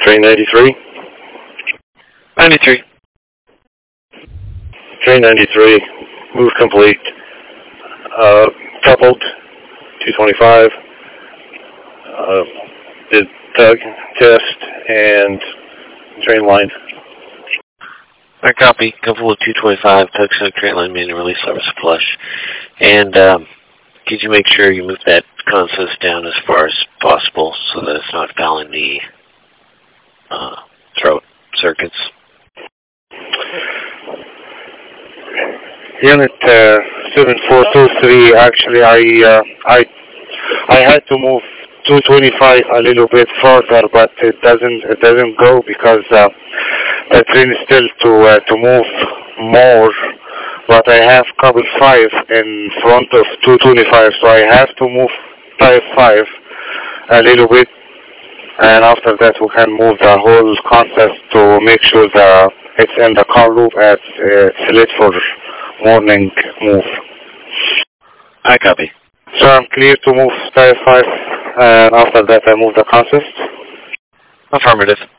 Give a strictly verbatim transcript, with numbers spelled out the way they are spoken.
Train ninety-three. ninety-three. Train ninety-three, move complete. Uh, coupled, two twenty-five. Uh, did tug, test, and train line. I copy. Couple of two twenty-five, tug, tug, train line, manual release, service flush. And um, could you make sure you move that consist down as far as possible so that it's not fouling the uh, throat circuits? Unit uh, seven four two three. Actually, I uh, I I had to move two twenty-five a little bit further, but it doesn't it doesn't go because uh, the train is still to uh, to move more. But I have couple five in front of two twenty-five, so I have to move type five a little bit, and after that we can move the whole concept to make sure that it's in the car loop as uh, select for morning move. I copy. So I'm clear to move type five, and after that I move the concept. Affirmative.